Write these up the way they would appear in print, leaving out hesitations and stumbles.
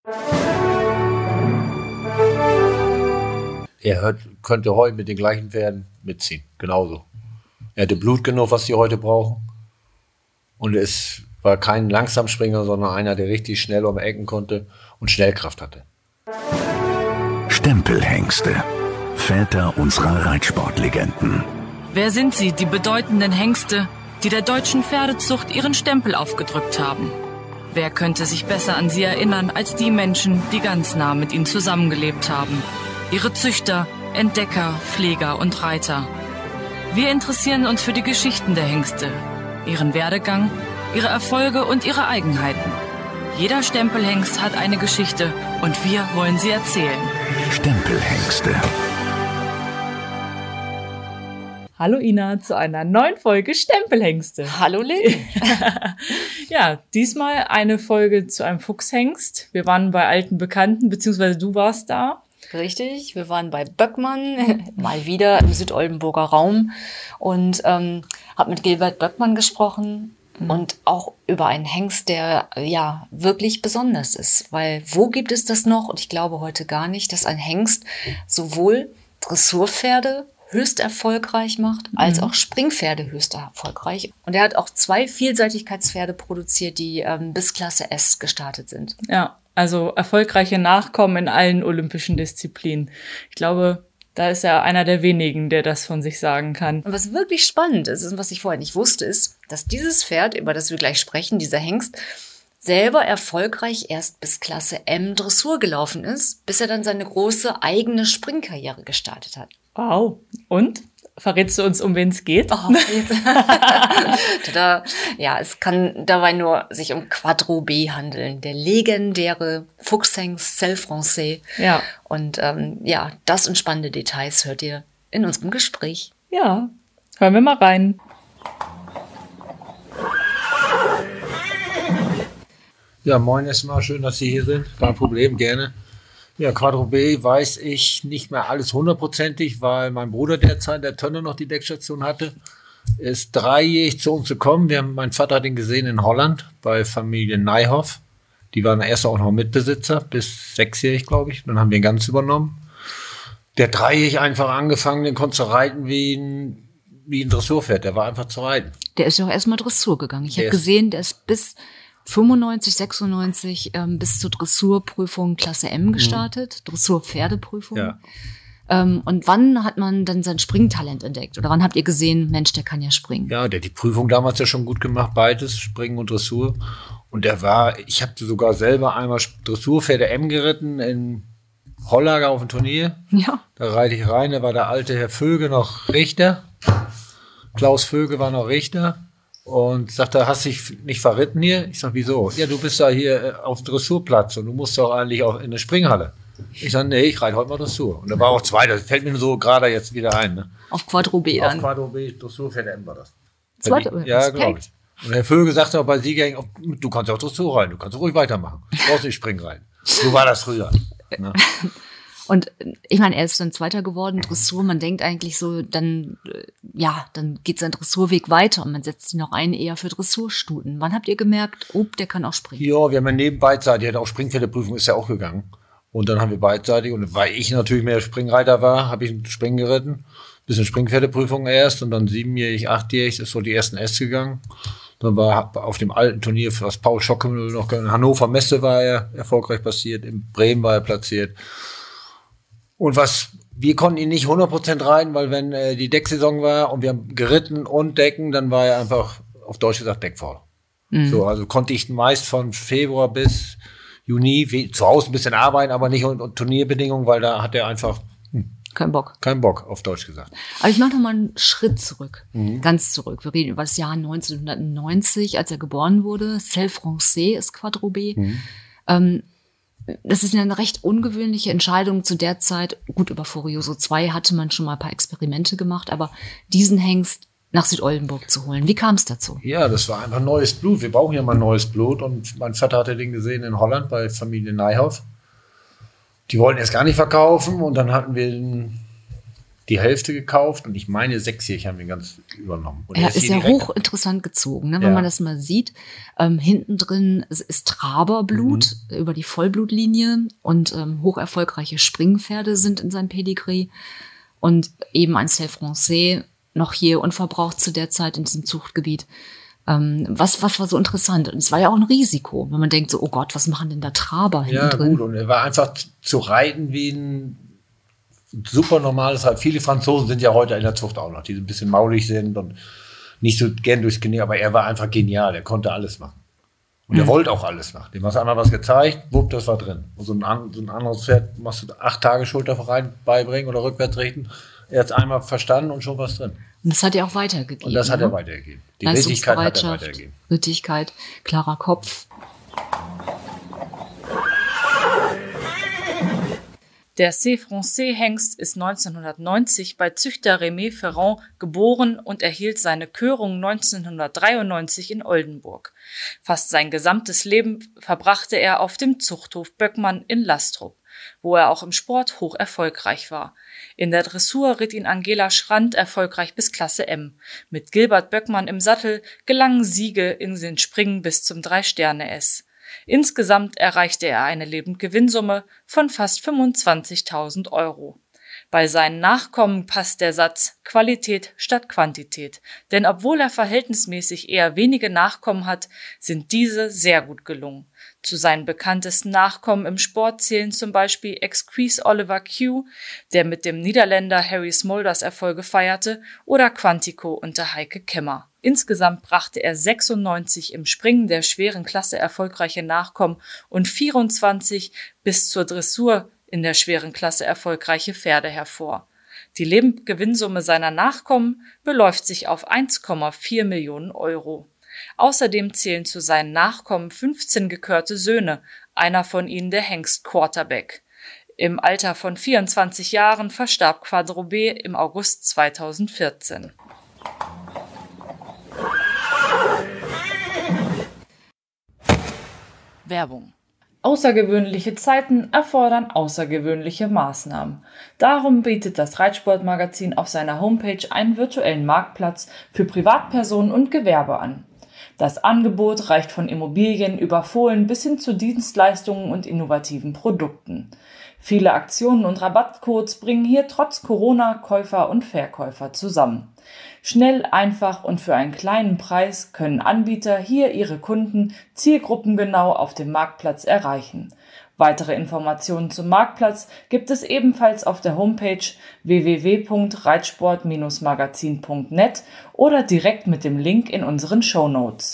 Könnte heute mit den gleichen Pferden mitziehen, genauso. Er hatte Blut genug, was sie heute brauchen. Und es war kein Langsamspringer, sondern einer, der richtig schnell um Ecken konnte und Schnellkraft hatte. Stempelhengste, Väter unserer Reitsportlegenden. Wer sind sie, die bedeutenden Hengste, die der deutschen Pferdezucht ihren Stempel aufgedrückt haben? Wer könnte sich besser an sie erinnern als die Menschen, die ganz nah mit ihnen zusammengelebt haben? Ihre Züchter, Entdecker, Pfleger und Reiter. Wir interessieren uns für die Geschichten der Hengste, ihren Werdegang, ihre Erfolge und ihre Eigenheiten. Jeder Stempelhengst hat eine Geschichte und wir wollen sie erzählen. Stempelhengste. Hallo Ina zu einer neuen Folge Stempelhengste. Hallo Lynn. Ja, diesmal eine Folge zu einem Fuchshengst. Wir waren bei alten Bekannten, beziehungsweise du warst da. Richtig, wir waren bei Böckmann, mal wieder im Südoldenburger Raum und habe mit Gilbert Böckmann gesprochen und auch über einen Hengst, der ja wirklich besonders ist. Weil wo gibt es das noch? Und ich glaube heute gar nicht, dass ein Hengst sowohl Dressurpferde höchst erfolgreich macht, als auch Springpferde höchst erfolgreich. Und er hat auch 2 Vielseitigkeitspferde produziert, die bis Klasse S gestartet sind. Ja, also erfolgreiche Nachkommen in allen olympischen Disziplinen. Ich glaube, da ist er einer der wenigen, der das von sich sagen kann. Und was wirklich spannend ist und was ich vorher nicht wusste, ist, dass dieses Pferd, über das wir gleich sprechen, dieser Hengst, selber erfolgreich erst bis Klasse M Dressur gelaufen ist, bis er dann seine große eigene Springkarriere gestartet hat. Wow. Und? Verrätst du uns, um wen es geht? Oh, Tada. Ja, es kann dabei nur sich um Quattro B handeln, der legendäre Fuchshengst Selle Français. Ja. Und ja, das und spannende Details hört ihr in unserem Gespräch. Ja, hören wir mal rein. Ja, moin erstmal, schön, dass Sie hier sind. Kein Problem, gerne. Ja, Quattro B weiß ich nicht mehr alles hundertprozentig, weil mein Bruder derzeit, der Tönner, noch die Deckstation hatte, ist 3-jährig zu uns gekommen. Mein Vater hat ihn gesehen in Holland bei Familie Nijhoff. Die waren erst auch noch Mitbesitzer, bis 6-jährig, glaube ich. Dann haben wir ihn ganz übernommen. Der hat 3-jährig einfach angefangen, den konnte zu reiten wie ein Dressurpferd. Der war einfach zu reiten. Der ist ja auch erstmal Dressur gegangen. Ich habe gesehen, der ist bis 95, 96 bis zur Dressurprüfung Klasse M gestartet, Dressurpferdeprüfung. Ja. Und wann hat man dann sein Springtalent entdeckt? Oder wann habt ihr gesehen, Mensch, der kann ja springen? Ja, der hat die Prüfung damals ja schon gut gemacht, beides, Springen und Dressur. Und ich habe sogar selber einmal Dressurpferde M geritten in Hollager auf dem Turnier. Ja. Da reite ich rein, da war der alte Herr Vöge noch Richter. Klaus Vöge war noch Richter. Und sagt er, hast dich nicht verritten hier? Ich sag, wieso? Ja, du bist da hier auf dem Dressurplatz und du musst doch eigentlich auch in der Springhalle. Ich sag, nee, ich reite heute mal Dressur. Und da war auch 2, das fällt mir so gerade jetzt wieder ein. Ne? Auf Quattro B dann? Auf Quattro B, Dressurpferd M war das. Zweite? Ja, glaube ich. Und Herr Vögel sagte auch bei Siegerring, du kannst auch Dressur reiten, du kannst ruhig weitermachen. Du brauchst nicht Springen reiten. So war das früher. Ne? Und ich meine, er ist dann Zweiter geworden, Dressur, man denkt eigentlich so, dann geht sein Dressurweg weiter und man setzt ihn noch ein eher für Dressurstuten. Wann habt ihr gemerkt, der kann auch springen? Ja, wir haben ja neben beidseitig, auch Springpferdeprüfung ist ja auch gegangen. Und dann haben wir beidseitig, und weil ich natürlich mehr Springreiter war, habe ich Springen geritten. Bisschen Springpferdeprüfung erst und dann 7-jährig, 8-jährig ist so die ersten S gegangen. Dann war auf dem alten Turnier, was Paul Schocke noch in Hannover Messe war er erfolgreich passiert, in Bremen war er platziert. Und wir konnten ihn nicht 100% reiten, weil wenn die Decksaison war und wir haben geritten und Decken, dann war er einfach, auf Deutsch gesagt, deckfaul. So, also konnte ich meist von Februar bis Juni zu Hause ein bisschen arbeiten, aber nicht unter Turnierbedingungen, weil da hat er einfach keinen Bock, auf Deutsch gesagt. Aber ich mache noch mal einen Schritt zurück, ganz zurück. Wir reden über das Jahr 1990, als er geboren wurde. Selle Français ist Quattro B. Das ist eine recht ungewöhnliche Entscheidung zu der Zeit. Gut, über Furioso 2 hatte man schon mal ein paar Experimente gemacht, aber diesen Hengst nach Südoldenburg zu holen. Wie kam es dazu? Ja, das war einfach neues Blut. Wir brauchen ja mal neues Blut. Und mein Vater hatte den gesehen in Holland bei Familie Nijhoff. Die wollten es gar nicht verkaufen. Und dann hatten wir die Hälfte gekauft und ich meine 6-jährig haben wir ganz übernommen. Und Er ist ja hochinteressant gezogen, ne? Wenn man das mal sieht. Hinten drin ist Traberblut über die Vollblutlinie und hoch erfolgreiche Springpferde sind in seinem Pedigree. Und eben ein Stelle Français noch hier unverbraucht zu der Zeit in diesem Zuchtgebiet. Was war so interessant? Und es war ja auch ein Risiko, wenn man denkt so, oh Gott, was machen denn da Traber hinten drin? Ja, gut, und er war einfach zu reiten wie ein super normales, halt viele Franzosen sind ja heute in der Zucht auch noch, die so ein bisschen maulig sind und nicht so gern durchs Genick, aber er war einfach genial, er konnte alles machen. Und er wollte auch alles machen. Dem hast du einmal was gezeigt, wupp, das war drin. Und so ein anderes Pferd machst du 8 Tage Schulterverein beibringen oder rückwärts richten. Er hat es einmal verstanden und schon was drin. Und das hat er auch weitergegeben. Und das hat er weitergegeben. Die Rittigkeit hat er weitergegeben. Rittigkeit, klarer Kopf. Der C. Français-Hengst ist 1990 bei Züchter Rémy Ferrand geboren und erhielt seine Körung 1993 in Oldenburg. Fast sein gesamtes Leben verbrachte er auf dem Zuchthof Böckmann in Lastrup, wo er auch im Sport hoch erfolgreich war. In der Dressur ritt ihn Angela Schrand erfolgreich bis Klasse M. Mit Gilbert Böckmann im Sattel gelangen Siege in den Springen bis zum 3-Sterne-S. Insgesamt erreichte er eine Lebendgewinnsumme von fast 25.000 €. Bei seinen Nachkommen passt der Satz Qualität statt Quantität, denn obwohl er verhältnismäßig eher wenige Nachkommen hat, sind diese sehr gut gelungen. Zu seinen bekanntesten Nachkommen im Sport zählen zum Beispiel Exquise Oliver Q, der mit dem Niederländer Harry Smulders Erfolge feierte, oder Quantico unter Heike Kemmer. Insgesamt brachte er 96 im Springen der schweren Klasse erfolgreiche Nachkommen und 24 bis zur Dressur in der schweren Klasse erfolgreiche Pferde hervor. Die Lebendgewinnsumme seiner Nachkommen beläuft sich auf 1,4 Millionen €. Außerdem zählen zu seinen Nachkommen 15 gekörte Söhne, einer von ihnen der Hengst Quarterback. Im Alter von 24 Jahren verstarb Quadrobet im August 2014. Werbung. Außergewöhnliche Zeiten erfordern außergewöhnliche Maßnahmen. Darum bietet das Reitsportmagazin auf seiner Homepage einen virtuellen Marktplatz für Privatpersonen und Gewerbe an. Das Angebot reicht von Immobilien über Fohlen bis hin zu Dienstleistungen und innovativen Produkten. Viele Aktionen und Rabattcodes bringen hier trotz Corona Käufer und Verkäufer zusammen. Schnell, einfach und für einen kleinen Preis können Anbieter hier ihre Kunden zielgruppengenau auf dem Marktplatz erreichen. Weitere Informationen zum Marktplatz gibt es ebenfalls auf der Homepage www.reitsport-magazin.net oder direkt mit dem Link in unseren Shownotes.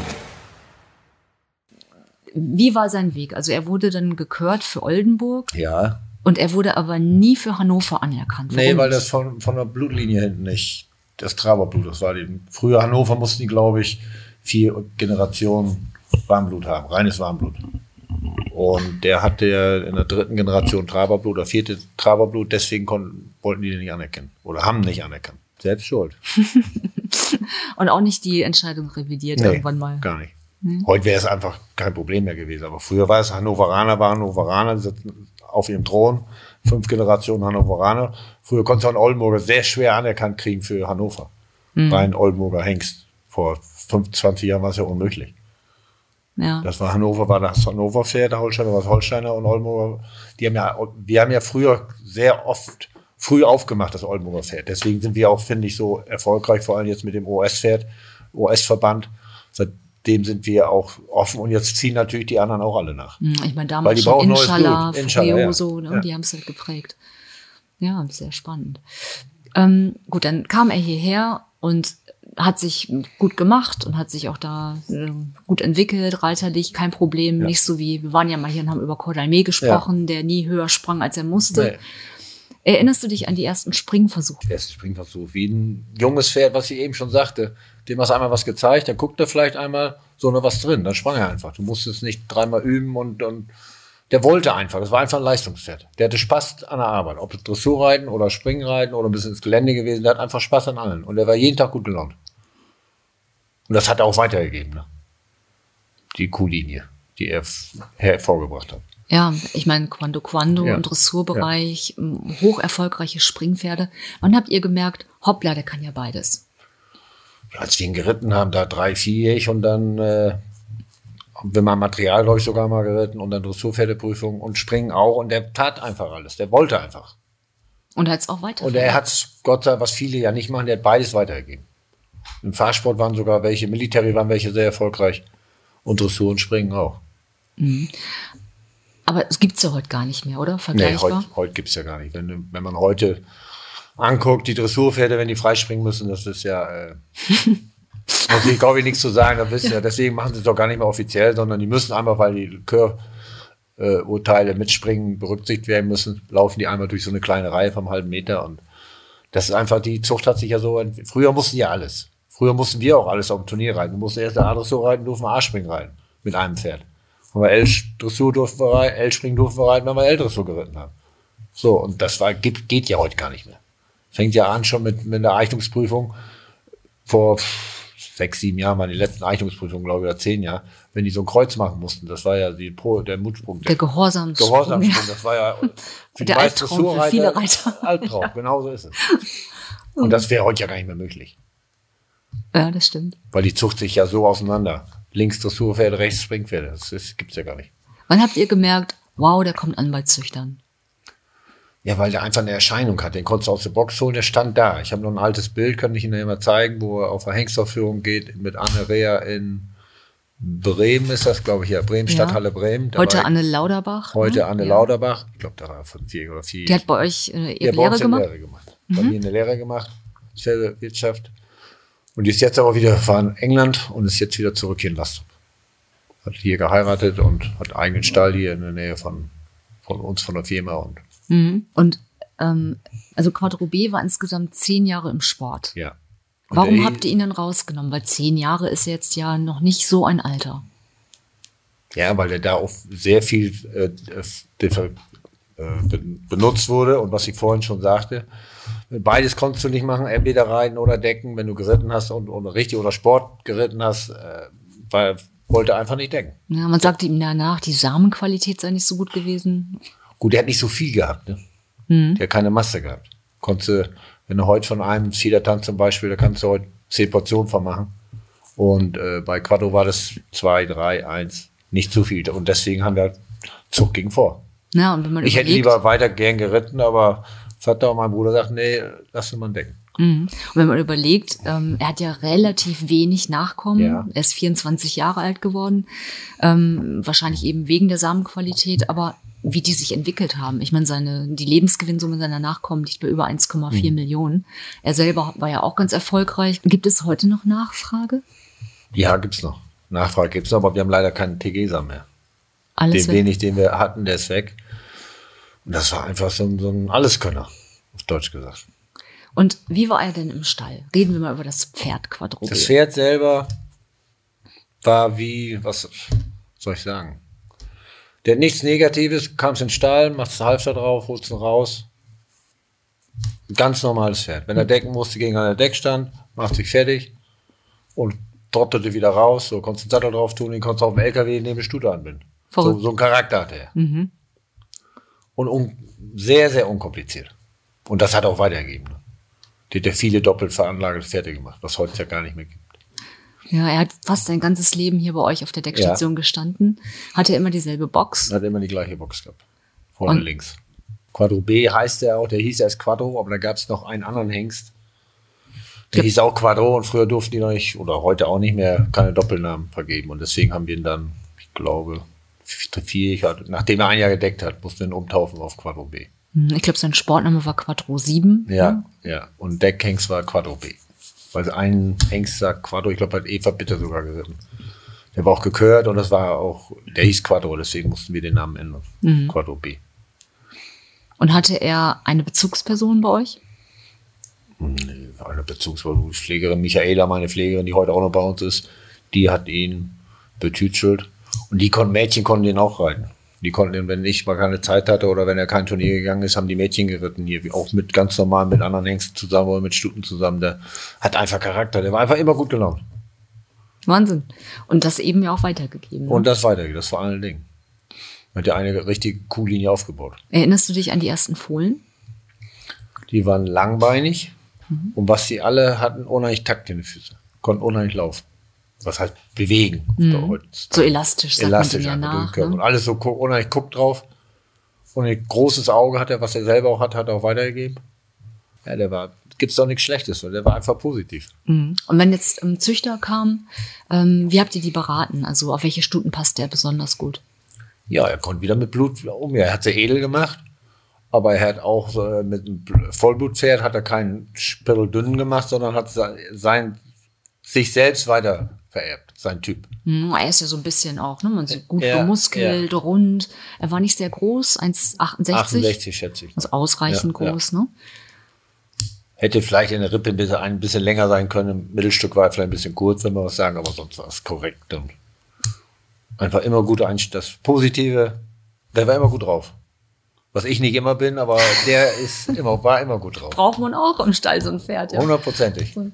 Wie war sein Weg? Also er wurde dann gekört für Oldenburg. Ja. Und er wurde aber nie für Hannover anerkannt. Warum? Nee, weil das von der Blutlinie hinten nicht, das Traberblut, das war die. Früher Hannover mussten die, glaube ich, 4 Generationen Warmblut haben, reines Warmblut. Und der hatte in der 3. Generation Traberblut oder 4. Traberblut, deswegen wollten die den nicht anerkennen oder haben nicht anerkannt. Selbst schuld. Und auch nicht die Entscheidung revidiert irgendwann mal. Gar nicht. Heute wäre es einfach kein Problem mehr gewesen. Aber früher war es Hannoveraner, sitzen auf ihrem Thron, 5 Generationen Hannoveraner. Früher konntest du einen Oldenburger sehr schwer anerkannt kriegen für Hannover. Rein Oldenburger Hengst. Vor 25 Jahren war es ja unmöglich. Ja. Das war Hannover, war das Hannover-Pferd, der Holsteiner war das Holsteiner und Oldenburger. Wir haben ja früher sehr oft früh aufgemacht, das Oldenburger Pferd. Deswegen sind wir auch, finde ich, so erfolgreich, vor allem jetzt mit dem OS-Pferd, OS-Verband. Seitdem sind wir auch offen und jetzt ziehen natürlich die anderen auch alle nach. Ich meine, damals schon Inshallah, Frioso, ja. Die haben es halt geprägt. Ja, sehr spannend. Gut, dann kam er hierher und hat sich gut gemacht und hat sich auch da gut entwickelt, reiterlich, kein Problem. Ja. Nicht so wie, wir waren ja mal hier und haben über Cordalmé gesprochen, der nie höher sprang, als er musste. Nee. Erinnerst du dich an die ersten Springversuche? Der erste Springversuch, wie ein junges Pferd, was ich eben schon sagte. Dem hast du einmal was gezeigt, dann guckt er vielleicht einmal, so noch was drin, dann sprang er einfach. Du musstest nicht 3-mal üben und der wollte einfach, das war einfach ein Leistungspferd. Der hatte Spaß an der Arbeit, ob es Dressurreiten oder Springreiten oder ein bisschen ins Gelände gewesen, der hat einfach Spaß an allen und der war jeden Tag gut gelaunt. Und das hat er auch weitergegeben, ne? Die Kuhlinie, die er hervorgebracht hat. Ja, ich meine, Quando Ja. und Dressurbereich, hoch erfolgreiche Springpferde. Wann habt ihr gemerkt, hoppla, der kann ja beides? Als wir ihn geritten haben, da 3-, 4-jährig und dann wenn man Material, glaube ich, sogar mal geritten und dann Dressurpferdeprüfung und Springen auch. Und der tat einfach alles. Der wollte einfach. Und er hat es auch weiter. Und er hat es, Gott sei Dank, was viele ja nicht machen, der hat beides weitergegeben. Im Fahrsport waren sogar welche, Military waren welche sehr erfolgreich. Und Dressur und Springen auch. Aber es gibt's ja heute gar nicht mehr, oder? Nee, Vergleichbar? heute gibt es ja gar nicht. Wenn man heute anguckt, die Dressurpferde, wenn die freispringen müssen, das ist ja, muss ich glaube ich nichts zu sagen, das wissen ja, deswegen machen sie es doch gar nicht mehr offiziell, sondern die müssen einmal, weil die Urteile mit Springen berücksichtigt werden müssen, laufen die einmal durch so eine kleine Reihe vom halben Meter und das ist einfach, die Zucht hat sich ja so, früher mussten ja alles. Früher mussten wir auch alles auf dem Turnier reiten. Wir mussten erst der A-Dressur reiten, durften wir A-Springen reiten mit einem Pferd. Wenn wir L-Dressur durften wir reiten, L-Springen durften wir reiten, wenn wir L-Dressur geritten haben. So, und das geht ja heute gar nicht mehr. Fängt ja an schon mit der Eignungsprüfung. Vor 6, 7 Jahren waren die letzten Eignungsprüfungen, glaube ich, oder 10 Jahre, wenn die so ein Kreuz machen mussten. Das war ja der Mutsprung. Der Gehorsamsprung. Gehorsamsprung, das war ja für der die Albtraum für viele Reiter. Albtraum, genau so ist es. Und das wäre heute ja gar nicht mehr möglich. Ja, das stimmt. Weil die Zucht sich ja so auseinander. Links Dressurpferde, rechts Springpferde. Das gibt's ja gar nicht. Wann habt ihr gemerkt, wow, der kommt an bei Züchtern? Ja, weil der einfach eine Erscheinung hat. Den konntest du aus der Box holen, der stand da. Ich habe noch ein altes Bild, kann ich Ihnen ja mal zeigen, wo er auf eine Hengstaufführung geht mit Anne Rea in Bremen, ist das, glaube ich, ja. Bremen, Ja. Stadthalle Bremen. Da Heute war Anne Lauderbach. Heute Anne Ja. Lauderbach. Ich glaube, da war von 4 oder 4. Die hat bei euch ihre Ja, bei Lehre uns gemacht? Lehre gemacht. Bei mir eine Lehre gemacht, Pferdewirtschaft. Und die ist jetzt aber wieder in England und ist jetzt wieder zurück hier in Lastrup. Hat hier geheiratet und hat einen eigenen Stall hier in der Nähe von uns, von der Firma. Und also Quattro B war insgesamt 10 Jahre im Sport. Ja. Und Warum habt ihr ihn dann rausgenommen? Weil 10 Jahre ist jetzt ja noch nicht so ein Alter. Ja, weil der da auch sehr viel benutzt wurde und was ich vorhin schon sagte. Beides konntest du nicht machen, entweder reiten oder decken, wenn du geritten hast und richtig oder Sport geritten hast, weil wollte einfach nicht decken. Ja, man sagte ihm danach, die Samenqualität sei nicht so gut gewesen. Gut, der hat nicht so viel gehabt, ne? Der hat keine Masse gehabt. Wenn du heute von einem Fiedertanz zum Beispiel, da kannst du heute 10 Portionen von machen. Und bei Quattro war das 2, 3, 1, nicht zu viel. Und deswegen haben wir Zucht ging vor. Ja, und wenn man Ich hätte lieber weiter gern geritten, aber Vater und mein Bruder sagten, nee, lass ihn mal decken. Und wenn man überlegt, er hat ja relativ wenig Nachkommen. Ja. Er ist 24 Jahre alt geworden. Wahrscheinlich eben wegen der Samenqualität, aber wie die sich entwickelt haben. Ich meine, die Lebensgewinnsumme seiner Nachkommen liegt bei über 1,4 Millionen. Er selber war ja auch ganz erfolgreich. Gibt es heute noch Nachfrage? Ja, gibt's noch. Nachfrage gibt's noch, aber wir haben leider keinen TG-Sam mehr. Alles Den weg. wenig, den wir hatten, der ist weg. Und das war einfach so ein Alleskönner, auf Deutsch gesagt. Und wie war er denn im Stall? Reden wir mal über das Pferd Quattro B. Das Pferd selber war was soll ich sagen? Der hat nichts Negatives, kamst in den Stall, machst das Halfter drauf, holst ihn raus. Ein ganz normales Pferd. Wenn er decken musste, ging er an der Deckstand, macht sich fertig und trottete wieder raus. So konntest du den Sattel drauf tun, den konntest du auf dem LKW neben der Stute anbinden. So einen Charakter hatte er. Und sehr, sehr unkompliziert. Und das hat er auch weitergegeben. Ne? Der hat ja viele doppelt veranlagete Pferde gemacht, was heute ja gar nicht mehr gibt. Ja, er hat fast sein ganzes Leben hier bei euch auf der Deckstation gestanden. Hatte immer dieselbe Box. Er hat immer die gleiche Box gehabt. Vorne links. Quattro B heißt der auch, der hieß erst Quattro, aber da gab es noch einen anderen Hengst. Der hieß auch Quattro und früher durften die noch nicht, oder heute auch nicht mehr, keine Doppelnamen vergeben. Und deswegen haben wir ihn dann, ich glaube, 4 Jahre, nachdem er ein Jahr gedeckt hat, mussten wir ihn umtaufen auf Quattro B. Ich glaube, sein Sportname war Quattro 7. Ja. Und Deckhengst war Quattro B. Weil ein Hengst sagt Quattro, ich glaube, hat Eva Bitter sogar geritten. Der war auch gekürt und das war auch, der hieß Quattro, deswegen mussten wir den Namen ändern. Quattro B. Und hatte er eine Bezugsperson bei euch? Eine Bezugsperson, Pflegerin Michaela, meine Pflegerin, die heute auch noch bei uns ist, die hat ihn betütschelt. Und die Mädchen konnten den auch reiten. Die konnten ihn, wenn ich mal keine Zeit hatte oder wenn er kein Turnier gegangen ist, haben die Mädchen geritten hier. Auch mit ganz normal mit anderen Hengsten zusammen oder mit Stuten zusammen. Der hat einfach Charakter. Der war einfach immer gut gelaunt. Wahnsinn. Und das eben ja auch weitergegeben. Ne? Und das weitergeht, das vor allen Dingen. Hat ja eine richtige Kuhlinie aufgebaut. Erinnerst du dich an die ersten Fohlen? Die waren langbeinig und was sie alle hatten, unheimlich Takt in den Füßen. Konnten unheimlich laufen. Was heißt bewegen. So elastisch, sagt Elastisch man einfach ja durch den nach. Körper. Ne? Und alles so unheimlich guckt drauf. Und ein großes Auge hat er, was er selber auch hat er auch weitergegeben. Ja, gibt's doch nichts Schlechtes, weil der war einfach positiv. Und wenn jetzt Züchter kam, wie habt ihr die beraten? Also auf welche Stuten passt der besonders gut? Ja, er konnte wieder mit Blut umgehen. Er hat sie edel gemacht, aber er hat auch mit einem Vollblutpferd hat er keinen spirreldünnen gemacht, sondern hat sich selbst weiter vererbt, sein Typ. Er ist ja so ein bisschen auch, ne? Man sieht gut bemuskelt, rund. Er war nicht sehr groß, 1,68. 68 schätze ich. Also ausreichend groß, ne? Hätte vielleicht in der Rippe ein bisschen länger sein können. Im Mittelstück war vielleicht ein bisschen kurz, wenn wir was sagen, aber sonst war es korrekt. Und einfach immer gut das Positive, der war immer gut drauf. Was ich nicht immer bin, aber der war immer gut drauf. Braucht man auch im Stall so ein Pferd, ja. 100%.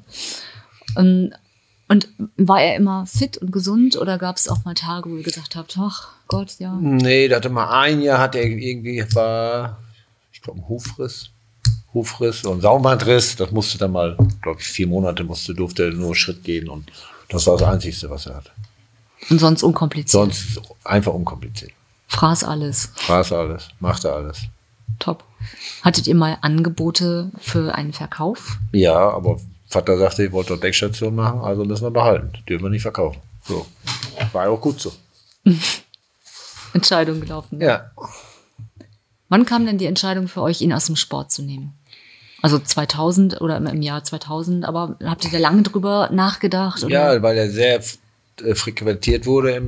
Und war er immer fit und gesund oder gab es auch mal Tage, wo ihr gesagt habt, ach Gott, ja. Nee, der hatte mal ein Jahr, hat er irgendwie, ich glaube, ein Hufriss und Saumbandriss. Das musste dann mal, glaube ich, 4 Monate durfte er nur Schritt gehen und das war das Einzige, was er hatte. Und sonst unkompliziert? Sonst einfach unkompliziert. Fraß alles, machte alles. Top. Hattet ihr mal Angebote für einen Verkauf? Ja, aber Vater sagte, ich wollte dort Deckstation machen, also müssen wir behalten. Dürfen wir nicht verkaufen. So. War ja auch gut so. Entscheidung gelaufen. Ja. Wann kam denn die Entscheidung für euch, ihn aus dem Sport zu nehmen? Also 2000 oder im Jahr 2000, aber habt ihr da lange drüber nachgedacht? Oder? Ja, weil er sehr frequentiert wurde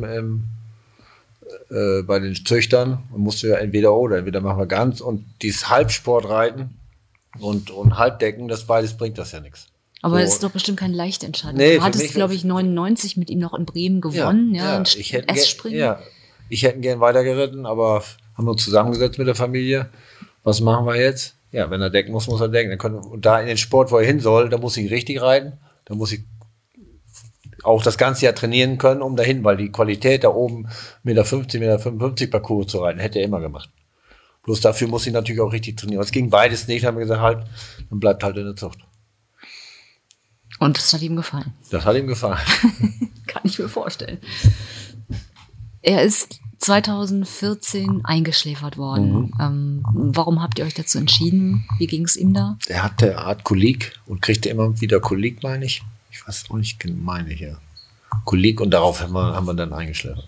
bei den Züchtern. Man musste ja entweder machen wir ganz. Und dieses Halbsportreiten und Halbdecken, beides bringt das ja nichts. Aber das ist doch bestimmt keine leichte Entscheidung. Nee, du hattest, glaube ich, 99 mit ihm noch in Bremen gewonnen. Ich hätte gern weitergeritten, aber haben wir uns zusammengesetzt mit der Familie. Was machen wir jetzt? Ja, wenn er decken muss er decken. Und da in den Sport, wo er hin soll, da muss ich richtig reiten. Da muss ich auch das ganze Jahr trainieren können, um dahin, weil die Qualität da oben 1,50 Meter, 1,55 Meter Parcours zu reiten, hätte er immer gemacht. Bloß dafür muss ich natürlich auch richtig trainieren. Es ging beides nicht, haben wir gesagt, dann bleibt halt in der Zucht. Und das hat ihm gefallen? Das hat ihm gefallen. Kann ich mir vorstellen. Er ist 2014 eingeschläfert worden. Warum habt ihr euch dazu entschieden? Wie ging es ihm da? Er hatte eine Art Kolik und kriegte immer wieder Kolik, meine ich. Ich weiß auch nicht, meine ich, ja. Kolik und darauf haben wir dann eingeschläfert.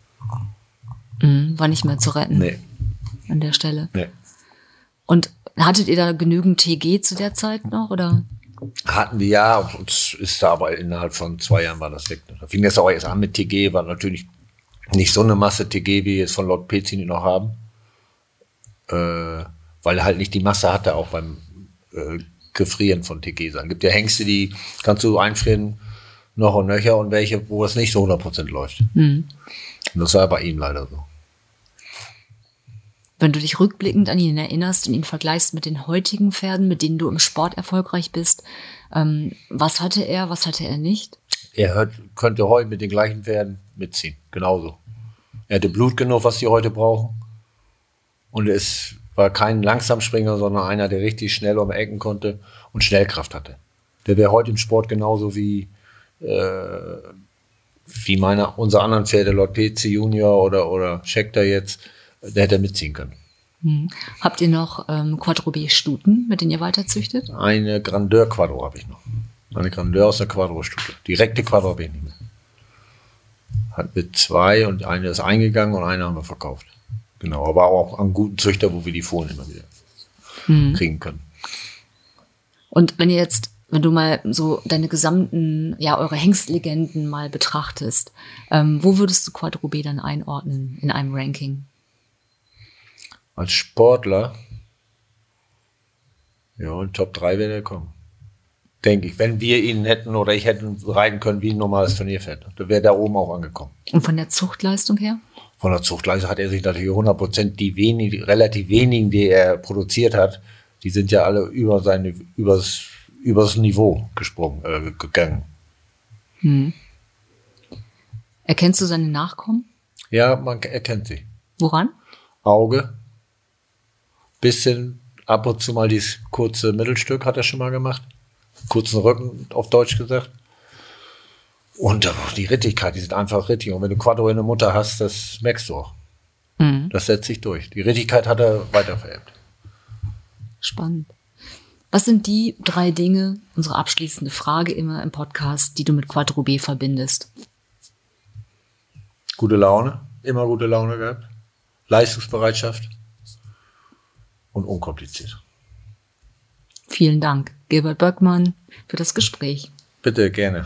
War nicht mehr zu retten? Nee. An der Stelle? Nee. Und hattet ihr da genügend TG zu der Zeit noch, oder? Hatten wir ja, und ist da aber innerhalb von 2 Jahren war das weg. Da fing das auch erst an mit TG, war natürlich nicht so eine Masse TG, wie wir jetzt von Lord Pezini noch haben. Weil er halt nicht die Masse hatte, auch beim Gefrieren von TG sein. Es gibt ja Hengste, die kannst du einfrieren, noch und nöcher, und welche, wo es nicht so 100% läuft. Und das war bei ihm leider so. Wenn du dich rückblickend an ihn erinnerst und ihn vergleichst mit den heutigen Pferden, mit denen du im Sport erfolgreich bist, was hatte er nicht? Er könnte heute mit den gleichen Pferden mitziehen, genauso. Er hatte Blut genug, was die heute brauchen. Und es war kein Langsamspringer, sondern einer, der richtig schnell um Ecken konnte und Schnellkraft hatte. Der wäre heute im Sport genauso wie unsere anderen Pferde, Lord Pezzi Junior oder Scheckter jetzt, der hätte mitziehen können. Habt ihr noch Quadro-B-Stuten, mit denen ihr weiterzüchtet? Eine Grandeur-Quadro habe ich noch. Eine Grandeur aus der Quadro-Stute. Direkte Quadro-B nicht mehr. Hat mit 2 und eine ist eingegangen und eine haben wir verkauft. Genau, aber auch an guten Züchter, wo wir die Fohlen immer wieder kriegen können. Und wenn du mal so deine gesamten, eure Hengstlegenden mal betrachtest, wo würdest du Quadro-B dann einordnen in einem Ranking? Als Sportler, ja, in Top 3 wäre der kommen. Denke ich, wenn wir ihn hätten oder ich hätte reiten können wie ein normales Turnierpferd. Da wäre da oben auch angekommen. Und von der Zuchtleistung her? Von der Zuchtleistung hat er sich natürlich 100%, die relativ wenigen, die er produziert hat, die sind ja alle übers Niveau gegangen. Erkennst du seine Nachkommen? Ja, man erkennt sie. Woran? Auge. Bisschen ab und zu mal dieses kurze Mittelstück hat er schon mal gemacht. Kurzen Rücken, auf Deutsch gesagt. Und die Rittigkeit, die sind einfach rittig. Und wenn du Quattro in der Mutter hast, das merkst du auch. Das setzt sich durch. Die Rittigkeit hat er weitervererbt. Spannend. Was sind die 3 Dinge, unsere abschließende Frage immer im Podcast, die du mit Quattro B verbindest? Gute Laune, immer gute Laune gehabt. Leistungsbereitschaft und unkompliziert. Vielen Dank, Gilbert Böckmann, für das Gespräch. Bitte, gerne.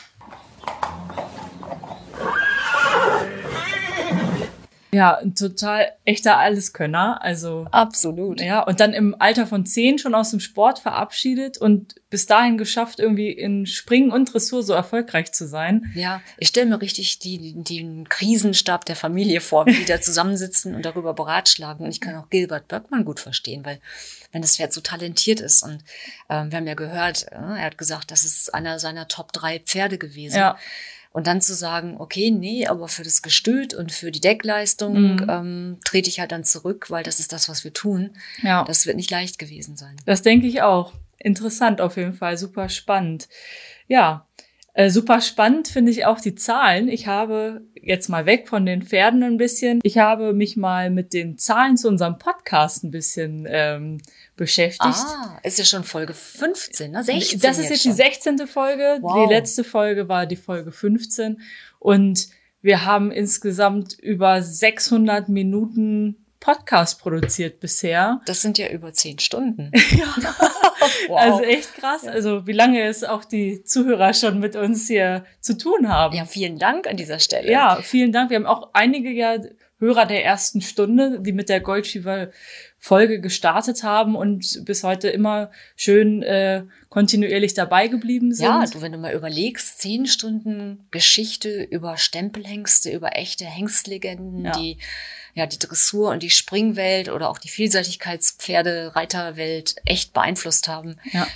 Ja, ein total echter Alleskönner. Also absolut. Ja, und dann im Alter von 10 schon aus dem Sport verabschiedet und bis dahin geschafft, irgendwie in Springen und Dressur so erfolgreich zu sein. Ja, ich stelle mir richtig den Krisenstab der Familie vor, wie die da zusammensitzen und darüber beratschlagen. Und ich kann auch Gilbert Böckmann gut verstehen, weil wenn das Pferd so talentiert ist und wir haben ja gehört, er hat gesagt, das ist einer seiner Top 3 Pferde gewesen. Ja. Und dann zu sagen, okay, nee, aber für das Gestüt und für die Deckleistung trete ich halt dann zurück, weil das ist das, was wir tun. Ja. Das wird nicht leicht gewesen sein. Das denke ich auch. Interessant auf jeden Fall, super spannend. Ja, super spannend finde ich auch die Zahlen. Ich habe jetzt mal weg von den Pferden ein bisschen. Ich habe mich mal mit den Zahlen zu unserem Podcast ein bisschen beschäftigt. Ist ja schon Folge 15, ne? 16 das ist jetzt die 16. Folge. Wow. Die letzte Folge war die Folge 15. Und wir haben insgesamt über 600 Minuten Podcast produziert bisher. Das sind ja über 10 Stunden. Ja. Wow. Also echt krass. Also wie lange es auch die Zuhörer schon mit uns hier zu tun haben. Ja, vielen Dank an dieser Stelle. Ja, vielen Dank. Wir haben auch einige Hörer der ersten Stunde, die mit der Goldschiefer-Folge gestartet haben und bis heute immer schön kontinuierlich dabei geblieben sind. Ja, wenn du mal überlegst, 10 Stunden Geschichte über Stempelhengste, über echte Hengstlegenden, die die Dressur und die Springwelt oder auch die Vielseitigkeitspferde-Reiterwelt echt beeinflusst haben. Ja,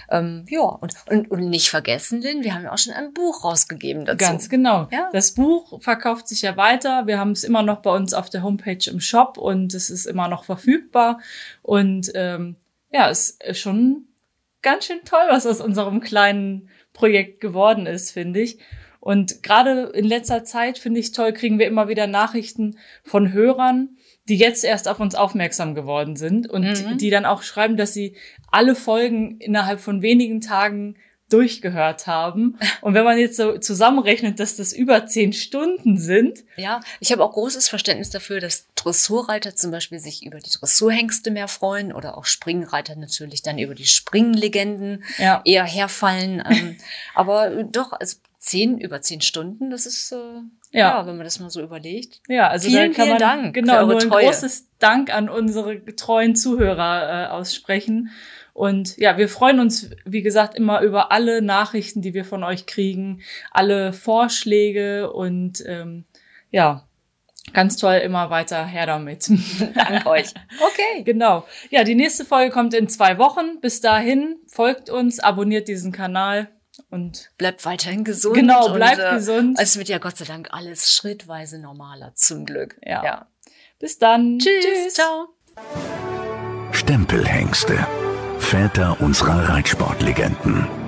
und nicht vergessen, Lynn, wir haben ja auch schon ein Buch rausgegeben dazu. Ganz genau. Ja. Das Buch verkauft sich ja weiter. Wir haben es immer noch bei uns auf der Homepage im Shop und es ist immer noch verfügbar. Und es ist schon ganz schön toll, was aus unserem kleinen Projekt geworden ist, finde ich. Und gerade in letzter Zeit, finde ich toll, kriegen wir immer wieder Nachrichten von Hörern, die jetzt erst auf uns aufmerksam geworden sind und die dann auch schreiben, dass sie alle Folgen innerhalb von wenigen Tagen durchgehört haben. Und wenn man jetzt so zusammenrechnet, dass das über 10 Stunden sind. Ja, ich habe auch großes Verständnis dafür, dass Dressurreiter zum Beispiel sich über die Dressurhengste mehr freuen oder auch Springreiter natürlich dann über die Springlegenden eher herfallen. Aber doch, also über 10 Stunden, das ist, wenn man das mal so überlegt. Ja, also vielen, da kann man Dank genau nur ein großes Dank an unsere treuen Zuhörer aussprechen. Und ja, wir freuen uns, wie gesagt, immer über alle Nachrichten, die wir von euch kriegen, alle Vorschläge und ganz toll, immer weiter her damit. Dank euch. Okay. Genau. Ja, die nächste Folge kommt in 2 Wochen. Bis dahin, folgt uns, abonniert diesen Kanal. Und bleibt weiterhin gesund. Genau, bleibt gesund. Es wird ja Gott sei Dank alles schrittweise normaler, zum Glück. Ja. Bis dann. Tschüss. Ciao. Stempelhengste. Väter unserer Reitsportlegenden.